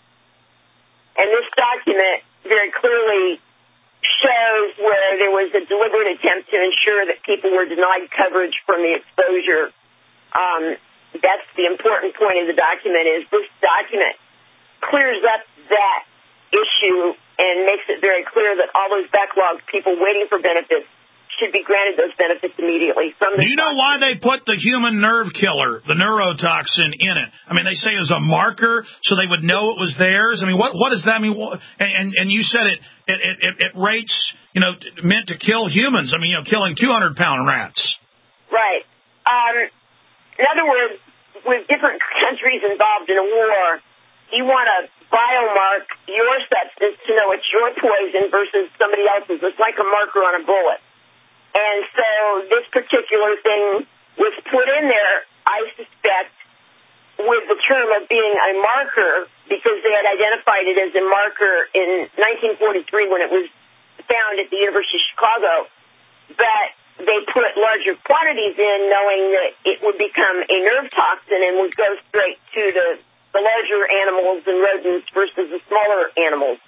And this document very clearly shows where there was a deliberate attempt to ensure that people were denied coverage from the exposure. Um, that's the important point of the document, is this document clears up that issue and makes it very clear that all those backlogged people waiting for benefits should be granted those benefits immediately. From the Do you know why they put the human nerve killer, the neurotoxin, in it? I mean, they say as a marker so they would know it was theirs. I mean, what what does that mean? And and you said it it it, it rates, you know, meant to kill humans. I mean, you know, killing two hundred pound rats. Right. Um, in other words, with different countries involved in a war, you want to biomark your substance to know it's your poison versus somebody else's. It's like a marker on a bullet. And so this particular thing was put in there, I suspect, with the term of being a marker, because they had identified it as a marker in nineteen forty-three when it was found at the University of Chicago. But they put larger quantities in knowing that it would become a nerve toxin and would go straight to the, the larger animals and rodents versus the smaller animals.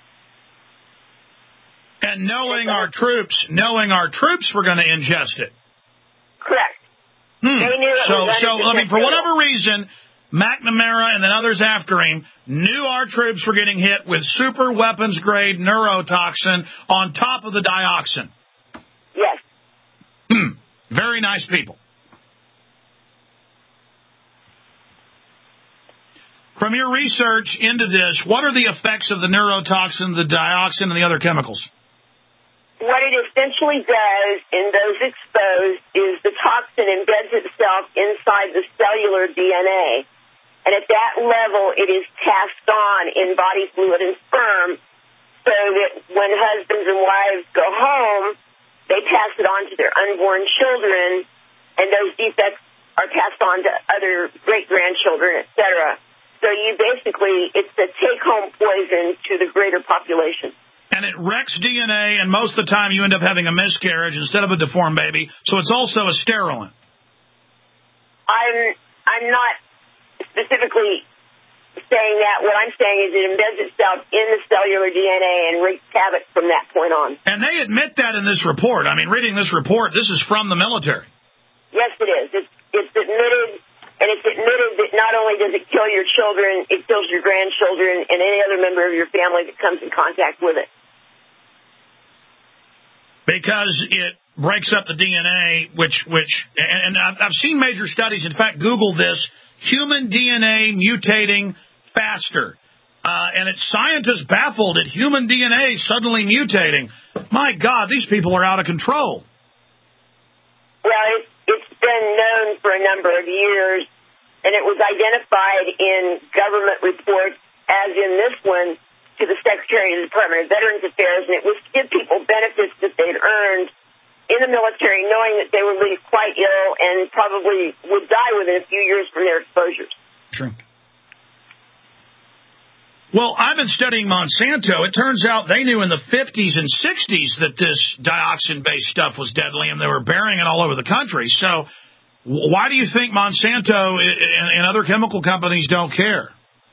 And knowing our troops, knowing our troops were going to ingest it. Correct. Hmm. They knew it so, was so I mean, for whatever reason, McNamara and then others after him knew our troops were getting hit with super weapons grade neurotoxin on top of the dioxin. Yes. Hmm. Very nice people. From your research into this, what are the effects of the neurotoxin, the dioxin, and the other chemicals? What it essentially does in those exposed is the toxin embeds itself inside the cellular D N A. And at that level, it is passed on in body fluid and sperm so that when husbands and wives go home, they pass it on to their unborn children, and those defects are passed on to other great-grandchildren, et cetera. So you basically, it's a take-home poison to the greater population. And it wrecks D N A, and most of the time you end up having a miscarriage instead of a deformed baby. So it's also a sterilant. I'm I'm not specifically saying that. What I'm saying is it embeds itself in the cellular D N A and wreaks havoc from that point on. And they admit that in this report. I mean, reading this report, this is from the military. Yes, it is. It's, it's admitted, and it's admitted that not only does it kill your children, it kills your grandchildren and any other member of your family that comes in contact with it. Because it breaks up the D N A, which, which, and I've, I've seen major studies. In fact, Google this, human D N A mutating faster. Uh, and it's scientists baffled at human D N A suddenly mutating. My God, these people are out of control. Well, it's, it's been known for a number of years, and it was identified in government reports, as in this one, to the Secretary of the Department of Veterans Affairs, and it was to give people benefits that they'd earned in the military knowing that they would leave quite ill and probably would die within a few years from their exposures. True. Well, I've been studying Monsanto. It turns out they knew in the fifties and sixties that this dioxin-based stuff was deadly, and they were burying it all over the country. So why do you think Monsanto and other chemical companies don't care?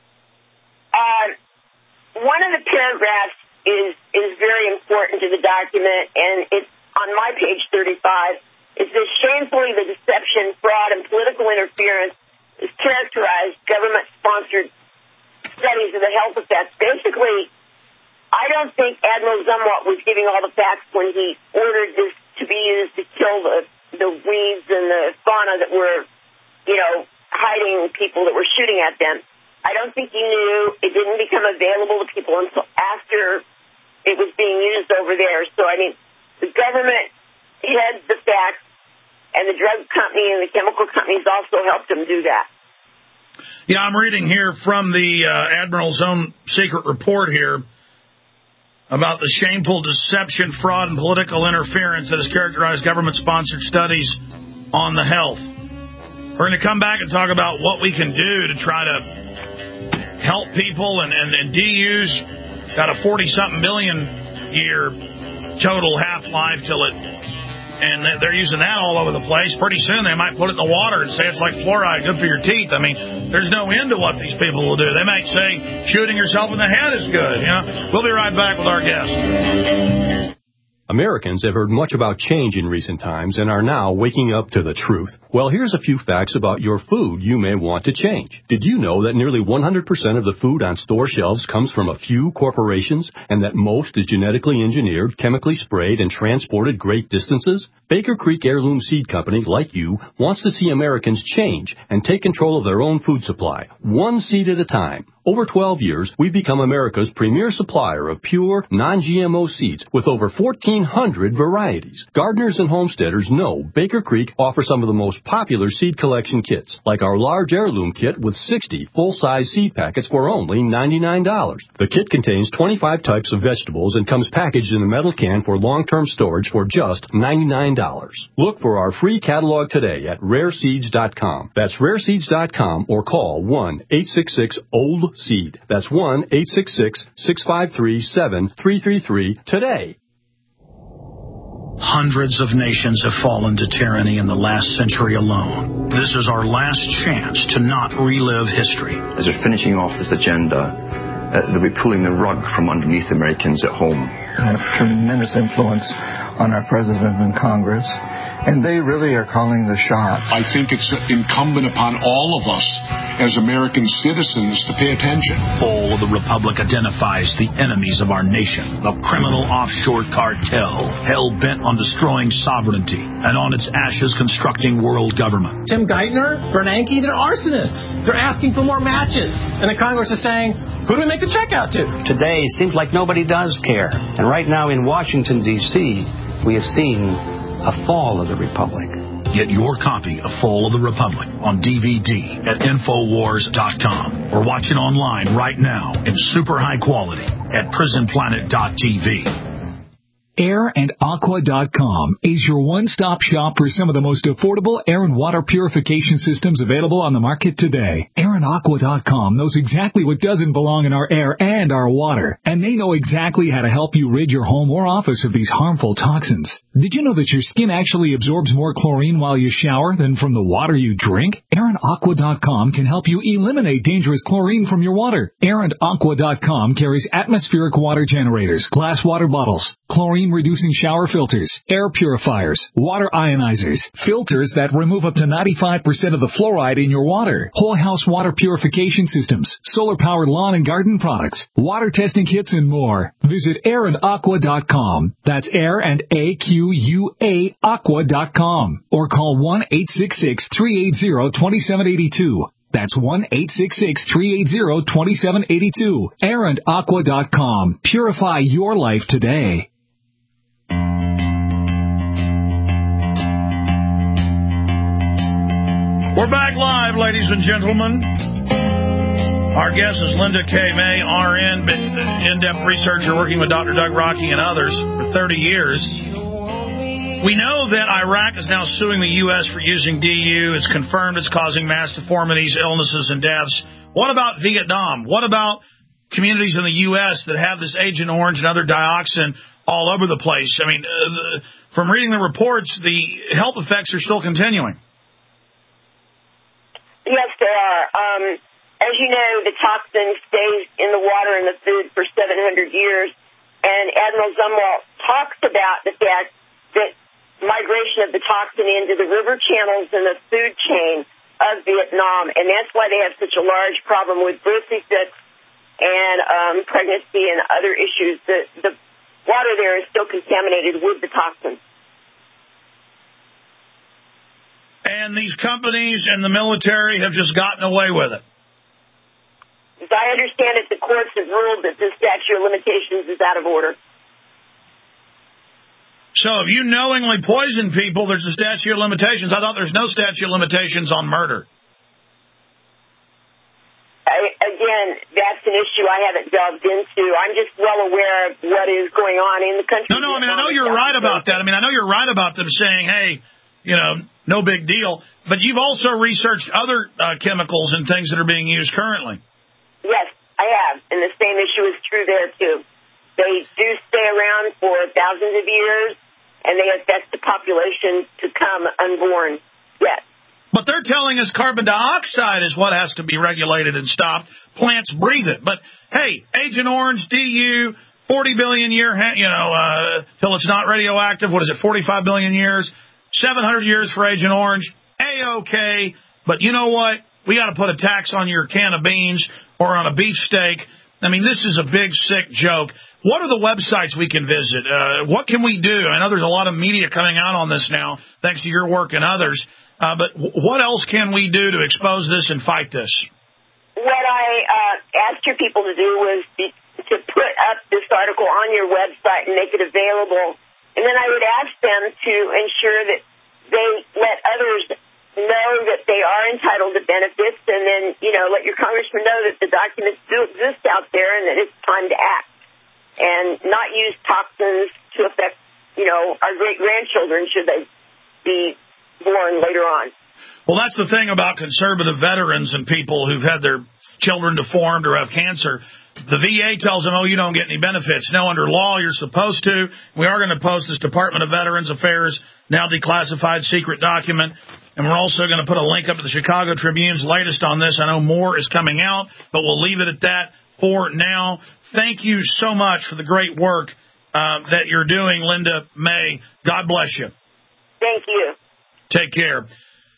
Uh, one of the paragraphs is, is very important to the document, and it's on my page thirty-five. It says, shamefully, the deception, fraud, and political interference is characterized government-sponsored studies of the health effects. Basically, I don't think Admiral Zumwalt was giving all the facts when he ordered this to be used to kill the, the weeds and the fauna that were, you know, hiding people that were shooting at them. I don't think he knew. It didn't become available to people until after it was being used over there. So, I mean, the government hid the facts, and the drug company and the chemical companies also helped them do that. Yeah, I'm reading here from the uh, Admiral's own secret report here about the shameful deception, fraud, and political interference that has characterized government-sponsored studies on the health. We're going to come back and talk about what we can do to try to help people, and, and, and D U's got a forty-something million year total half-life till it, and they're using that all over the place. Pretty soon they might put it in the water and say it's like fluoride, good for your teeth. I mean, there's no end to what these people will do. They might say shooting yourself in the head is good. You know, we'll be right back with our guest. Americans have heard much about change in recent times and are now waking up to the truth. Well, here's a few facts about your food you may want to change. Did you know that nearly one hundred percent of the food on store shelves comes from a few corporations, and that most is genetically engineered, chemically sprayed, and transported great distances? Baker Creek Heirloom Seed Company, like you, wants to see Americans change and take control of their own food supply, one seed at a time. Over twelve years, we've become America's premier supplier of pure, non-G M O seeds with over fourteen hundred varieties. Gardeners and homesteaders know Baker Creek offers some of the most popular seed collection kits, like our large heirloom kit with sixty full-size seed packets for only ninety-nine dollars. The kit contains twenty-five types of vegetables and comes packaged in a metal can for long-term storage for just ninety-nine dollars. Look for our free catalog today at rare seeds dot com. That's rare seeds dot com, or call one eight six six old seed. That's one eight six six, six five three, seven three three three today. Hundreds of nations have fallen to tyranny in the last century alone. This is our last chance to not relive history. As they're finishing off this agenda, uh, they'll be pulling the rug from underneath Americans at home. They have tremendous influence on our president and Congress, and they really are calling the shots. I think it's incumbent upon all of us as American citizens to pay attention. Fall of the Republic identifies the enemies of our nation, the criminal offshore cartel, hell-bent on destroying sovereignty, and on its ashes constructing world government. Tim Geithner, Bernanke, they're arsonists. They're asking for more matches. And the Congress is saying, who do we make the check out to? Today, seems like nobody does care. And right now in Washington, D C, we have seen a fall of the Republic. Get your copy of Fall of the Republic on D V D at Infowars dot com or watch it online right now in super high quality at Prison Planet dot T V. air and aqua dot com is your one-stop shop for some of the most affordable air and water purification systems available on the market today. air and aqua dot com knows exactly what doesn't belong in our air and our water, and they know exactly how to help you rid your home or office of these harmful toxins. Did you know that your skin actually absorbs more chlorine while you shower than from the water you drink? air and aqua dot com can help you eliminate dangerous chlorine from your water. air and aqua dot com carries atmospheric water generators, glass water bottles, chlorine reducing shower filters, air purifiers, water ionizers, filters that remove up to ninety-five percent of the fluoride in your water, whole house water purification systems, solar powered lawn and garden products, water testing kits, and more. Visit air and aqua dot com. That's air and A Q U A aqua dot com, or call one eight six six, three eight zero, two seven eight two. That's one eight six six, three eight zero, two seven eight two. air and aqua dot com. Purify your life today. We're back live, ladies and gentlemen. Our guest is Linda K. May, R N, in-depth researcher working with Doctor Doug Rockey and others for thirty years. We know that Iraq is now suing the U S for using D U. It's confirmed it's causing mass deformities, illnesses, and deaths. What about Vietnam? What about communities in the U S that have this Agent Orange and other dioxin all over the place? I mean, uh, the, from reading the reports, the health effects are still continuing. Yes, they are. Um, as you know, the toxin stays in the water and the food for seven hundred years. And Admiral Zumwalt talks about the fact that migration of the toxin into the river channels and the food chain of Vietnam, and that's why they have such a large problem with birth defects and um, pregnancy and other issues. The, the water there is still contaminated with the toxin. And these companies and the military have just gotten away with it. As I understand it, the courts have ruled that the statute of limitations is out of order. So if you knowingly poison people, there's a statute of limitations. I thought there's no statute of limitations on murder. I, again, that's an issue I haven't delved into. I'm just well aware of what is going on in the country. No, no, I mean, I know you're right about that. I mean, I know you're right about them saying, hey, you know, no big deal. But you've also researched other uh, chemicals and things that are being used currently. Yes, I have. And the same issue is true there, too. They do stay around for thousands of years, and they affect the population to come unborn. Yes. But they're telling us carbon dioxide is what has to be regulated and stopped. Plants breathe it. But, hey, Agent Orange, D U, forty billion year, you know, uh, till it's not radioactive. What is it, forty-five billion years? seven hundred years for Agent Orange. A-okay. But you know what? We got to put a tax on your can of beans or on a beefsteak. I mean, this is a big, sick joke. What are the websites we can visit? Uh, what can we do? I know there's a lot of media coming out on this now, thanks to your work and others. Uh, but w- what else can we do to expose this and fight this? What I uh, asked your people to do was to put up this article on your website and make it available. And then I would ask them to ensure that they let others know that they are entitled to benefits, and then, you know, let your congressman know that the documents do exist out there and that it's time to act and not use toxins to affect, you know, our great-grandchildren should they be born later on. Well, that's the thing about conservative veterans and people who've had their children deformed or have cancer. The V A tells them, oh, you don't get any benefits. No, under law, you're supposed to. We are going to post this Department of Veterans Affairs, now declassified secret document. And we're also going to put a link up to the Chicago Tribune's latest on this. I know more is coming out, but we'll leave it at that for now. Thank you so much for the great work uh, that you're doing, Linda May. God bless you. Thank you. Take care.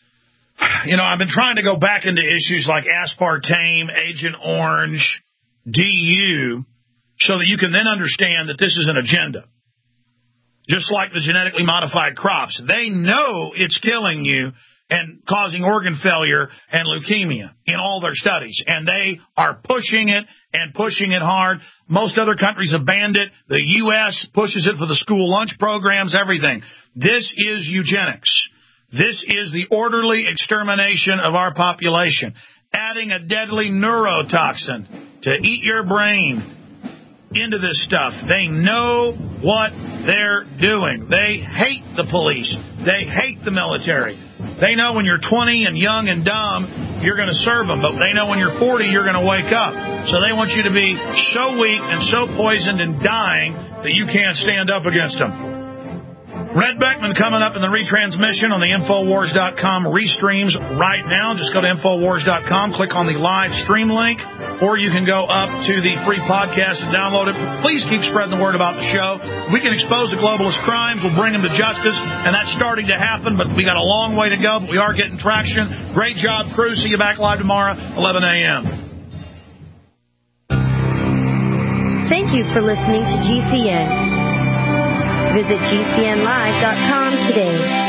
You know, I've been trying to go back into issues like aspartame, Agent Orange, D U, so that you can then understand that this is an agenda. Just like the genetically modified crops. They know it's killing you and causing organ failure and leukemia in all their studies. And they are pushing it and pushing it hard. Most other countries have banned it. The U S pushes it for the school lunch programs, everything. This is eugenics. This is the orderly extermination of our population. Adding a deadly neurotoxin to eat your brain into this stuff. They know what they're doing. They hate the police. They hate the military. They know when you're twenty and young and dumb, you're going to serve them. But they know when you're forty, you're going to wake up. So they want you to be so weak and so poisoned and dying that you can't stand up against them. Red Beckman coming up in the retransmission on the Infowars dot com restreams right now. Just go to Infowars dot com, click on the live stream link, or you can go up to the free podcast and download it. Please keep spreading the word about the show. We can expose the globalist crimes. We'll bring them to justice, and that's starting to happen, but we got a long way to go, but we are getting traction. Great job, crew. See you back live tomorrow, eleven a.m. Thank you for listening to G C N. Visit G C N live dot com today.